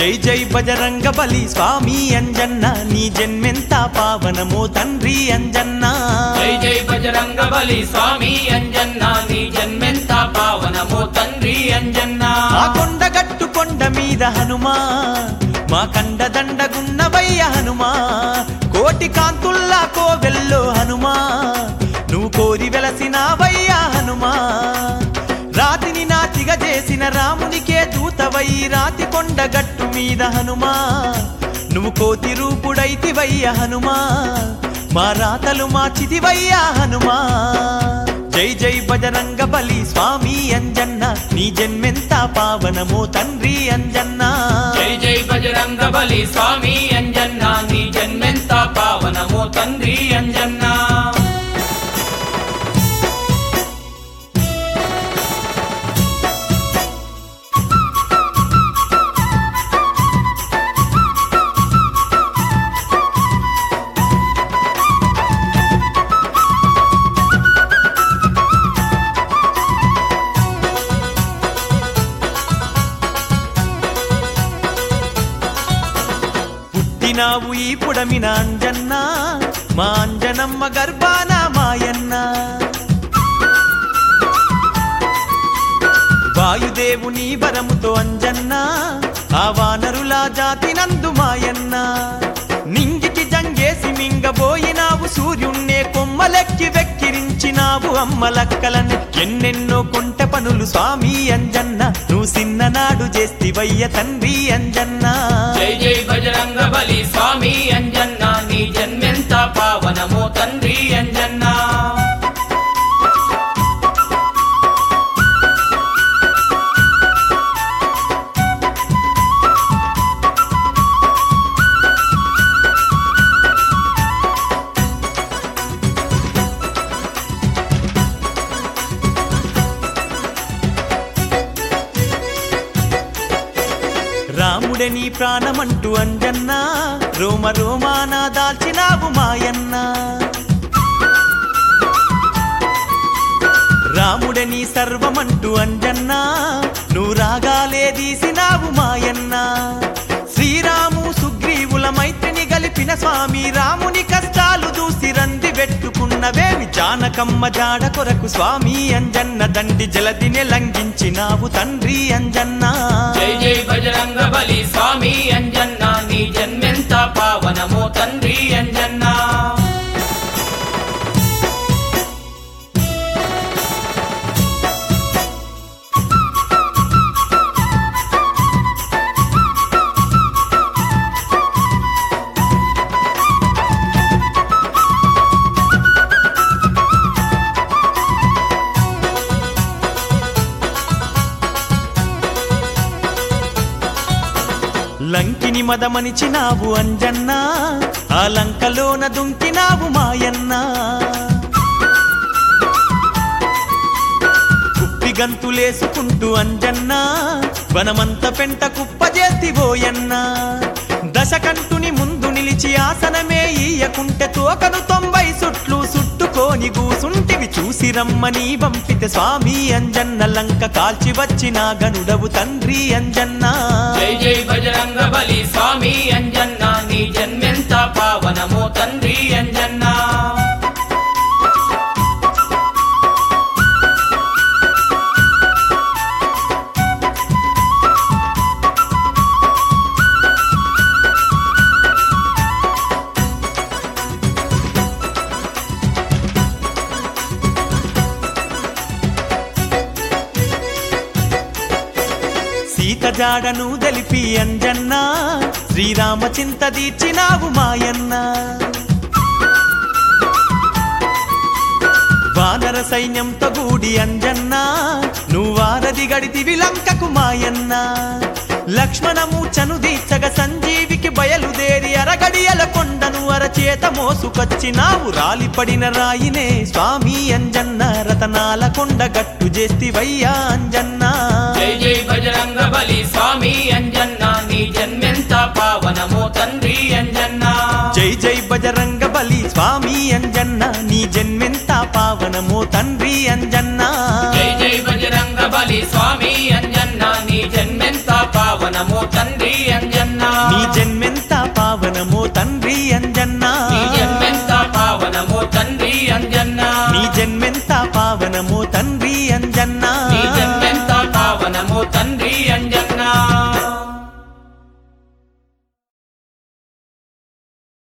జై జై బజరంగ బలి స్వామి అంజన్న నీ జన్మెంత పావనమో తండ్రి అంజన్న జై జై బజరంగ బలి స్వామి అంజన్న నీ జన్మెంత పావనమో తండ్రి అంజన్న ఆ కొండగట్టు కొండ మీద హనుమా మా కండదండగున్నవయ్య హనుమా కోటి కాంతుల్లా కోవెల్లో హనుమా నువ్వు కోరి వెలసినావయ్యా హనుమా రాతిని నాతిగా చేసిన రామునికే దూతవై రాతి కొండగట్టు మీద హనుమా నువ్వు కోతి రూపుడైతివయ్య హనుమా మా రాతలు మార్చితివయ్యా హనుమా జై జై బజరంగ బలి స్వామి అంజన్న నీ జన్మెంత పావనమో తండ్రి అంజన్న జై జై బజరంగ బలి స్వామి అంజన్న నీ జన్మెంత పావనమో తండ్రి అంజన్న పుట్టినావు ఈ పుడమిన అంజన్న మా అంజనమ్మ గర్భాన మాయన్న వాయుదేవుని వరముతో అంజన్న ఆ వానరులా జాతి నందు మాయన్న నింగికి జంగేసి మింగబోయినావు సూర్యున్నే కొమ్మలెక్కి వెక్కిరించినావు అమ్మలక్కలని ఎన్నెన్నో కొంట పనులు స్వామి అంజన్న నువ్వు సిన్ననాడు చేస్తివయ్య తండ్రి అంజన్న జై జై బజరంగ బలి స్వామి అంజన్న నీ జన్మెంత పావనమో తండ్రి అంజన్న రాముడే నీ ప్రాణమంటూ అంజన్న రోమ రోమాన దాల్చినావు మాయన్న రాముడే నీ సర్వమంటూ అంజన్న నువ్వు రాగాలే తీసినావు మాయన్న శ్రీరాము సుగ్రీవుల మైత్రిని గలిపిన స్వామి రాముని కష్టాలు చూసి రంది పెట్టుకున్నవేవి జానకమ్మ జాడ కొరకు స్వామి అంజన్న దండి జలదినే లంఘించినావు తండ్రి అంజన్న జై జై బజరంగ బలి స్వామి అంజన్న నీ జన్మెంత పావనమో తండ్రి అంజన్న లంకిని మదమనిచినావు అంజన్న ఆ లంకలోన దుంకినావు మాయన్న కుప్పి గంతులేసుకుంటూ అంజన్న వనమంత పెంట కుప్పజేతివోయన్న దశకంటుని ముందు నిలిచి ఆసనమే ఈయకుంటే తోకను 90 సుట్లు చుట్టుకోని గూసుంటివి చూసి రమ్మని పంపితే స్వామి అంజన్న లంక కాల్చి వచ్చిన గనుడవు తండ్రి అంజన్న జై జై బజరంగ బలి స్వామి అంజన్న నీ జన్మెంత పావనమో తండ్రి అంజన్న సీత జాడను తెలిపి అంజన్న శ్రీరామ చింత తీర్చినావు మాయన్న వానర సైన్యంతో గూడి అంజన్న నువ్వారది గడితివి లంకకు మాయన్న లక్ష్మణమూర్ఛను దీర్చగ సంజీవికి బయలుదేరి అరగడియల కొండను అరచేత మోసుకొచ్చినావు రాలిపడిన రాయినే స్వామి అంజన్న రతనాల కొండ గట్టు చేస్తివయ్యా అంజన్న జై జై బజరంగ బలి స్వామి అంజన్న నీ జన్మెంత పావనమో తండ్రి అంజన్న జై జై బజరంగ బలి స్వామి అంజన్న నీ జన్మెంత పావనమో తండ్రి అంజన్న జై జై బజరంగ బలి స్వామి అంజన్న నీ జన్మెంత పావనమో తండ్రి అంజన్న అంజన్న